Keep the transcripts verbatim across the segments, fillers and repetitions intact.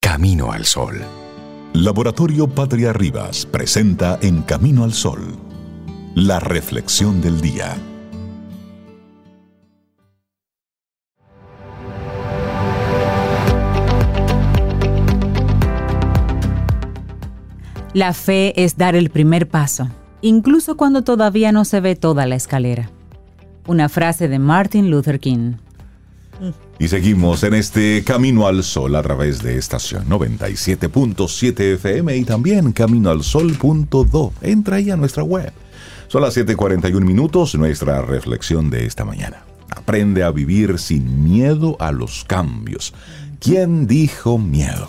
Camino al Sol. Laboratorio Patria Rivas presenta En Camino al Sol, la reflexión del día. La fe es dar el primer paso, incluso cuando todavía no se ve toda la escalera. Una frase de Martin Luther King. Y seguimos en este Camino al Sol a través de estación noventa y siete punto siete F M y también camino al sol punto do. Entra ahí a nuestra web. Son las siete cuarenta y uno minutos, nuestra reflexión de esta mañana. Aprende a vivir sin miedo a los cambios. ¿Quién dijo miedo?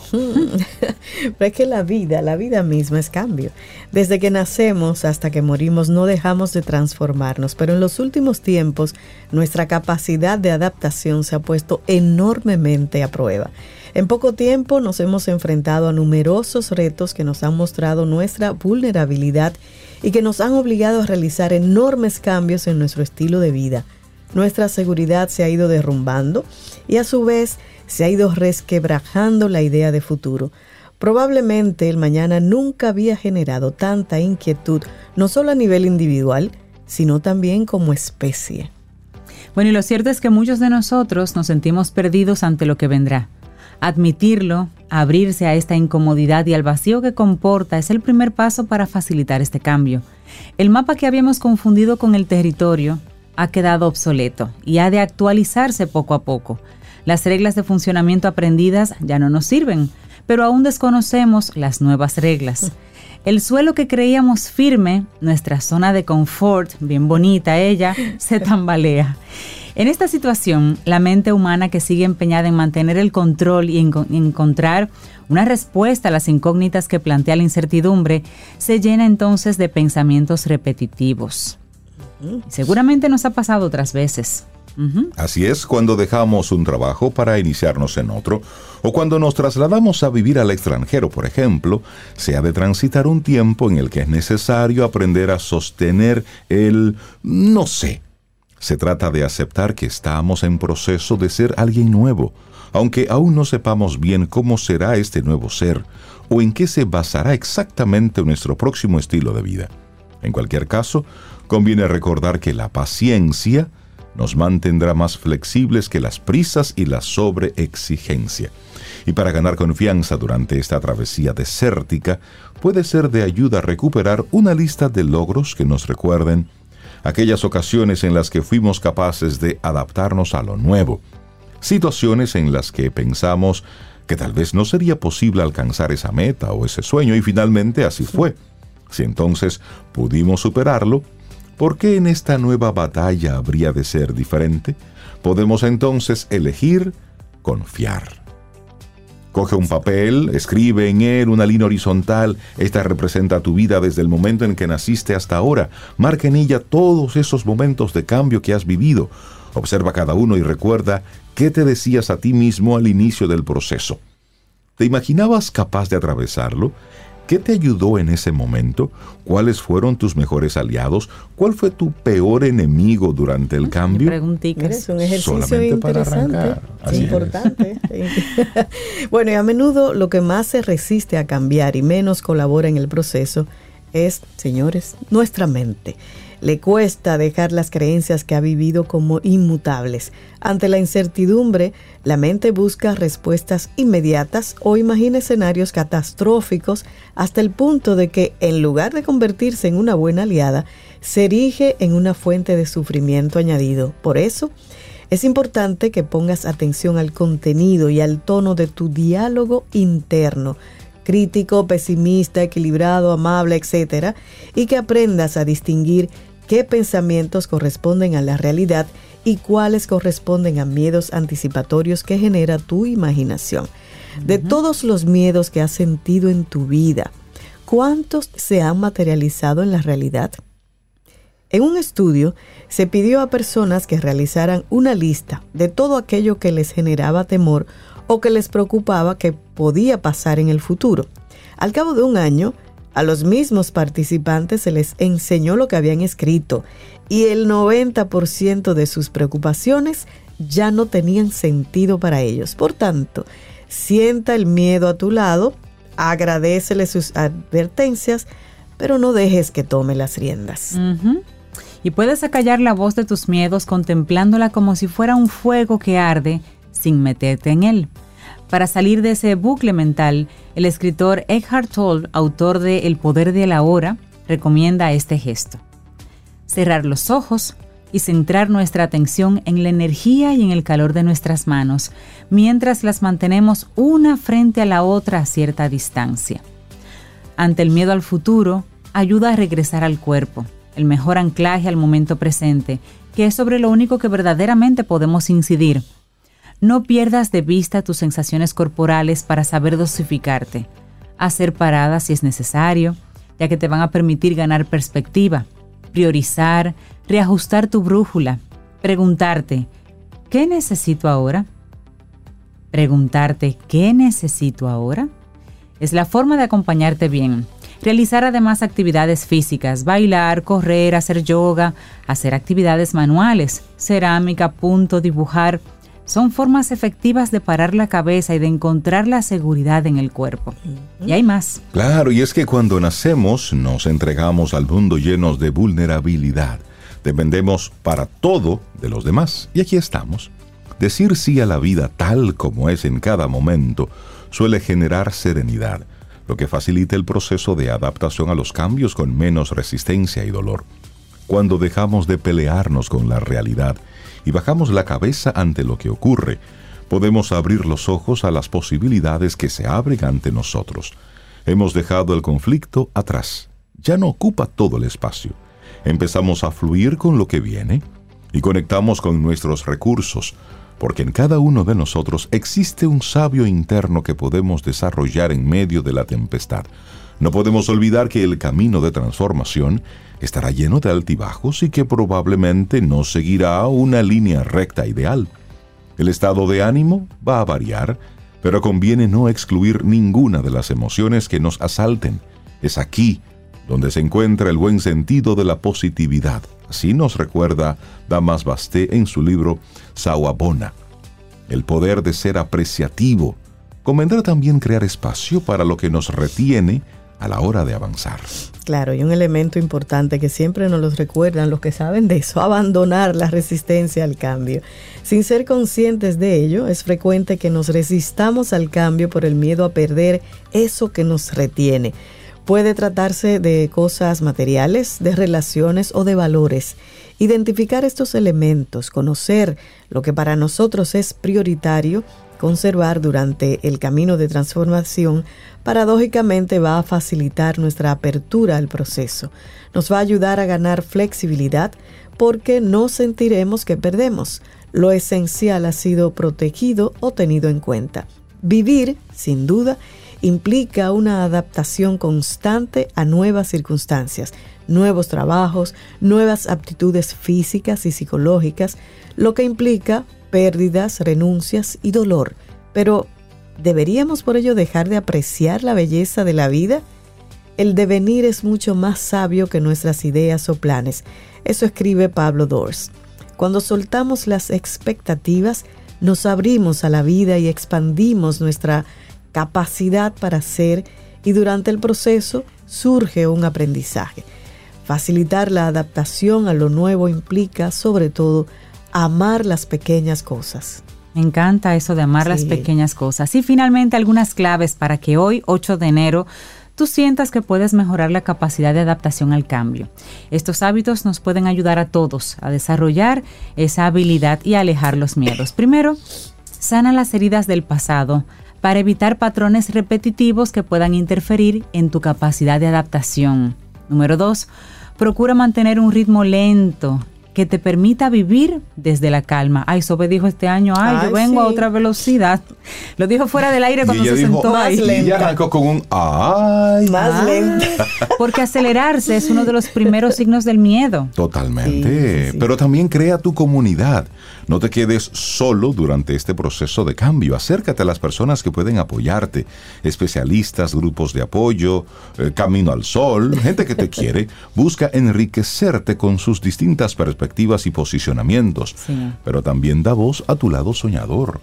Pero es que la vida, la vida misma es cambio. Desde que nacemos hasta que morimos no dejamos de transformarnos, pero en los últimos tiempos nuestra capacidad de adaptación se ha puesto enormemente a prueba. En poco tiempo nos hemos enfrentado a numerosos retos que nos han mostrado nuestra vulnerabilidad y que nos han obligado a realizar enormes cambios en nuestro estilo de vida. Nuestra seguridad se ha ido derrumbando y a su vez se ha ido resquebrajando la idea de futuro. Probablemente el mañana nunca había generado tanta inquietud, no solo a nivel individual, sino también como especie. Bueno, y lo cierto es que muchos de nosotros nos sentimos perdidos ante lo que vendrá. Admitirlo, abrirse a esta incomodidad y al vacío que comporta es el primer paso para facilitar este cambio. El mapa que habíamos confundido con el territorio ha quedado obsoleto y ha de actualizarse poco a poco. Las reglas de funcionamiento aprendidas ya no nos sirven, pero aún desconocemos las nuevas reglas. El suelo que creíamos firme, nuestra zona de confort, bien bonita ella, se tambalea. En esta situación, la mente humana que sigue empeñada en mantener el control y en encontrar una respuesta a las incógnitas que plantea la incertidumbre, se llena entonces de pensamientos repetitivos. Seguramente nos ha pasado otras veces. Uh-huh. Así es, cuando dejamos un trabajo para iniciarnos en otro, o cuando nos trasladamos a vivir al extranjero, por ejemplo, se ha de transitar un tiempo en el que es necesario aprender a sostener el no sé. Se trata de aceptar que estamos en proceso de ser alguien nuevo, aunque aún no sepamos bien cómo será este nuevo ser, o en qué se basará exactamente nuestro próximo estilo de vida. En cualquier caso, conviene recordar que la paciencia nos mantendrá más flexibles que las prisas y la sobreexigencia. Y para ganar confianza durante esta travesía desértica, puede ser de ayuda a recuperar una lista de logros que nos recuerden aquellas ocasiones en las que fuimos capaces de adaptarnos a lo nuevo, situaciones en las que pensamos que tal vez no sería posible alcanzar esa meta o ese sueño, y finalmente así fue. Si entonces pudimos superarlo, ¿por qué en esta nueva batalla habría de ser diferente? Podemos entonces elegir confiar. Coge un papel, escribe en él una línea horizontal. Esta representa tu vida desde el momento en que naciste hasta ahora. Marca en ella todos esos momentos de cambio que has vivido. Observa cada uno y recuerda qué te decías a ti mismo al inicio del proceso. ¿Te imaginabas capaz de atravesarlo? ¿Qué te ayudó en ese momento? ¿Cuáles fueron tus mejores aliados? ¿Cuál fue tu peor enemigo durante el cambio? Preguntitas. Es un ejercicio solamente interesante, para arrancar. es importante. Bueno, y a menudo lo que más se resiste a cambiar y menos colabora en el proceso es, señores, nuestra mente. Le cuesta dejar las creencias que ha vivido como inmutables. Ante la incertidumbre, la mente busca respuestas inmediatas o imagina escenarios catastróficos hasta el punto de que, en lugar de convertirse en una buena aliada, se erige en una fuente de sufrimiento añadido. Por eso, es importante que pongas atención al contenido y al tono de tu diálogo interno, crítico, pesimista, equilibrado, amable, etcétera, y que aprendas a distinguir qué pensamientos corresponden a la realidad y cuáles corresponden a miedos anticipatorios que genera tu imaginación. De uh-huh. todos los miedos que has sentido en tu vida, ¿cuántos se han materializado en la realidad? En un estudio se pidió a personas que realizaran una lista de todo aquello que les generaba temor o que les preocupaba que podía pasar en el futuro. Al cabo de un año, a los mismos participantes se les enseñó lo que habían escrito y el noventa por ciento de sus preocupaciones ya no tenían sentido para ellos. Por tanto, Sienta el miedo a tu lado, agradécele sus advertencias, pero no dejes que tome las riendas. Uh-huh. Y puedes acallar la voz de tus miedos contemplándola como si fuera un fuego que arde sin meterte en él. Para salir de ese bucle mental, el escritor Eckhart Tolle, autor de El poder de la hora, recomienda este gesto. Cerrar los ojos y centrar nuestra atención en la energía y en el calor de nuestras manos, mientras las mantenemos una frente a la otra a cierta distancia. Ante el miedo al futuro, ayuda a regresar al cuerpo, el mejor anclaje al momento presente, que es sobre lo único que verdaderamente podemos incidir. No pierdas de vista tus sensaciones corporales para saber dosificarte. Hacer paradas si es necesario, ya que te van a permitir ganar perspectiva, priorizar, reajustar tu brújula, preguntarte, ¿qué necesito ahora? Preguntarte, ¿qué necesito ahora? Es la forma de acompañarte bien. Realizar además actividades físicas, bailar, correr, hacer yoga, hacer actividades manuales, cerámica, punto, dibujar, son formas efectivas de parar la cabeza y de encontrar la seguridad en el cuerpo. Uh-huh. Y hay más. Claro, y es que cuando nacemos nos entregamos al mundo llenos de vulnerabilidad. Dependemos para todo de los demás. Y aquí estamos. Decir sí a la vida tal como es en cada momento suele generar serenidad, lo que facilita el proceso de adaptación a los cambios con menos resistencia y dolor. Cuando dejamos de pelearnos con la realidad y bajamos la cabeza ante lo que ocurre, podemos abrir los ojos a las posibilidades que se abren ante nosotros. Hemos dejado el conflicto atrás. Ya no ocupa todo el espacio. Empezamos a fluir con lo que viene y conectamos con nuestros recursos, porque en cada uno de nosotros existe un sabio interno que podemos desarrollar en medio de la tempestad. No podemos olvidar que el camino de transformación estará lleno de altibajos y que probablemente no seguirá una línea recta ideal. El estado de ánimo va a variar, pero conviene no excluir ninguna de las emociones que nos asalten. Es aquí donde se encuentra el buen sentido de la positividad. Así nos recuerda Damas Basté en su libro Sawabona. El poder de ser apreciativo. Convendrá también crear espacio para lo que nos retiene a la hora de avanzar. Claro, y un elemento importante que siempre nos los recuerdan los que saben de eso, abandonar la resistencia al cambio. Sin ser conscientes de ello, es frecuente que nos resistamos al cambio por el miedo a perder eso que nos retiene. Puede tratarse de cosas materiales, de relaciones o de valores. Identificar estos elementos, conocer lo que para nosotros es prioritario, conservar durante el camino de transformación, paradójicamente va a facilitar nuestra apertura al proceso. Nos va a ayudar a ganar flexibilidad porque no sentiremos que perdemos. Lo esencial ha sido protegido o tenido en cuenta. Vivir, sin duda, implica una adaptación constante a nuevas circunstancias, nuevos trabajos, nuevas aptitudes físicas y psicológicas, lo que implica pérdidas, renuncias y dolor. Pero, ¿deberíamos por ello dejar de apreciar la belleza de la vida? El devenir es mucho más sabio que nuestras ideas o planes. Eso escribe Pablo Dors. Cuando soltamos las expectativas, nos abrimos a la vida y expandimos nuestra capacidad para ser, y durante el proceso surge un aprendizaje. Facilitar la adaptación a lo nuevo implica, sobre todo, amar las pequeñas cosas. Me encanta eso de amar sí. las pequeñas cosas. Y finalmente algunas claves para que hoy, ocho de enero, tú sientas que puedes mejorar la capacidad de adaptación al cambio. Estos hábitos nos pueden ayudar a todos a desarrollar esa habilidad y a alejar los miedos. Primero, sana las heridas del pasado para evitar patrones repetitivos que puedan interferir en tu capacidad de adaptación. Número dos, procura mantener un ritmo lento que te permita vivir desde la calma. Ay, Sobe dijo este año, ay, ay yo vengo sí. a otra velocidad. Lo dijo fuera del aire cuando se dijo, sentó ahí. Y ella arrancó con un ay. Más ah, lento. Porque acelerarse es uno de los primeros signos del miedo. Totalmente. Sí, sí. Pero también crea tu comunidad. No te quedes solo durante este proceso de cambio. Acércate a las personas que pueden apoyarte. Especialistas, grupos de apoyo, eh, Camino al Sol, gente que te quiere. Busca enriquecerte con sus distintas perspectivas y posicionamientos, sí. pero también da voz a tu lado soñador.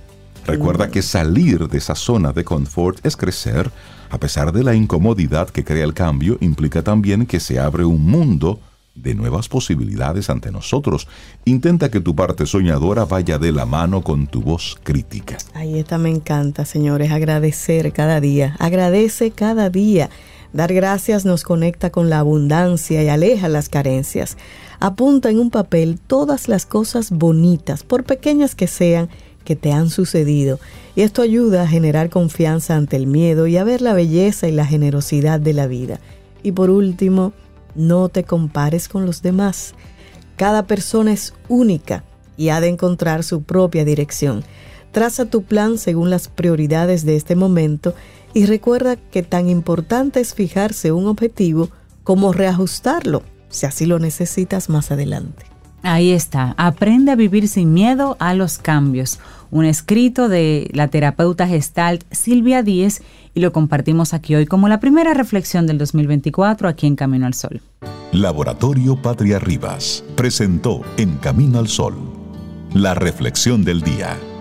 Recuerda que salir de esa zona de confort es crecer. A pesar de la incomodidad que crea el cambio, implica también que se abre un mundo de nuevas posibilidades ante nosotros. Intenta que tu parte soñadora vaya de la mano con tu voz crítica. Ahí esta me encanta, señores, agradecer cada día, agradece cada día. Dar gracias nos conecta con la abundancia y aleja las carencias. Apunta en un papel todas las cosas bonitas, por pequeñas que sean, que te han sucedido. Y esto ayuda a generar confianza ante el miedo y a ver la belleza y la generosidad de la vida. Y por último, no te compares con los demás. Cada persona es única y ha de encontrar su propia dirección. Traza tu plan según las prioridades de este momento y recuerda que tan importante es fijarse un objetivo como reajustarlo, si así lo necesitas más adelante. Ahí está, aprende a vivir sin miedo a los cambios. Un escrito de la terapeuta Gestalt Silvia Díez y lo compartimos aquí hoy como la primera reflexión del dos mil veinticuatro aquí en Camino al Sol. Laboratorio Patria Rivas presentó En Camino al Sol la reflexión del día.